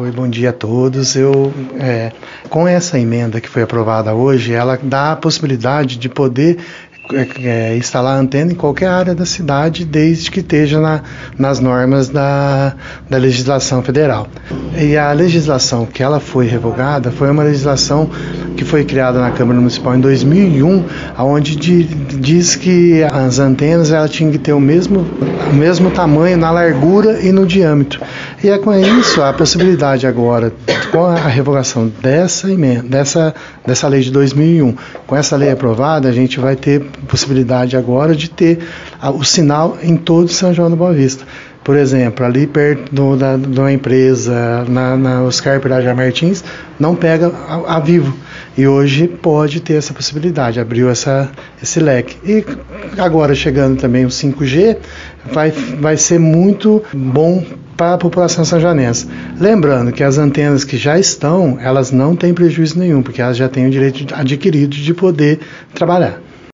Oi, bom dia a todos. Com essa emenda que foi aprovada hoje, ela dá a possibilidade de poder instalar antena em qualquer área da cidade, desde que esteja nas normas da legislação federal. E a legislação que ela foi revogada foi uma legislação que foi criada na Câmara Municipal em 2001, onde diz que as antenas ela tinham que ter o mesmo tamanho na largura e no diâmetro. E é com isso a possibilidade agora, com a revogação dessa emenda, dessa lei de 2001, com essa lei aprovada, a gente vai ter possibilidade agora de ter o sinal em todo São João da Boa Vista. Por exemplo, ali perto de uma empresa, na Oscar Piraja Martins, não pega a Vivo. E hoje pode ter essa possibilidade, abriu esse leque. E agora chegando também o 5G, vai ser muito bom para a população sanjoanense. Lembrando que as antenas que já estão, elas não têm prejuízo nenhum, porque elas já têm o direito adquirido de poder trabalhar.